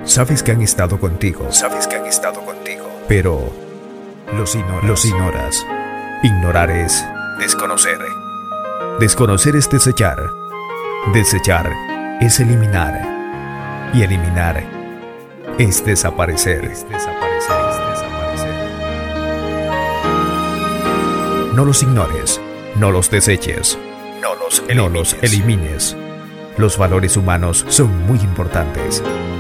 Sabes que han estado contigo, pero los ignoras. Ignorar es desconocer. Desconocer es desechar. Desechar es eliminar. Y eliminar es desaparecer. No los ignores, no los deseches, no los elimines. Los valores humanos son muy importantes.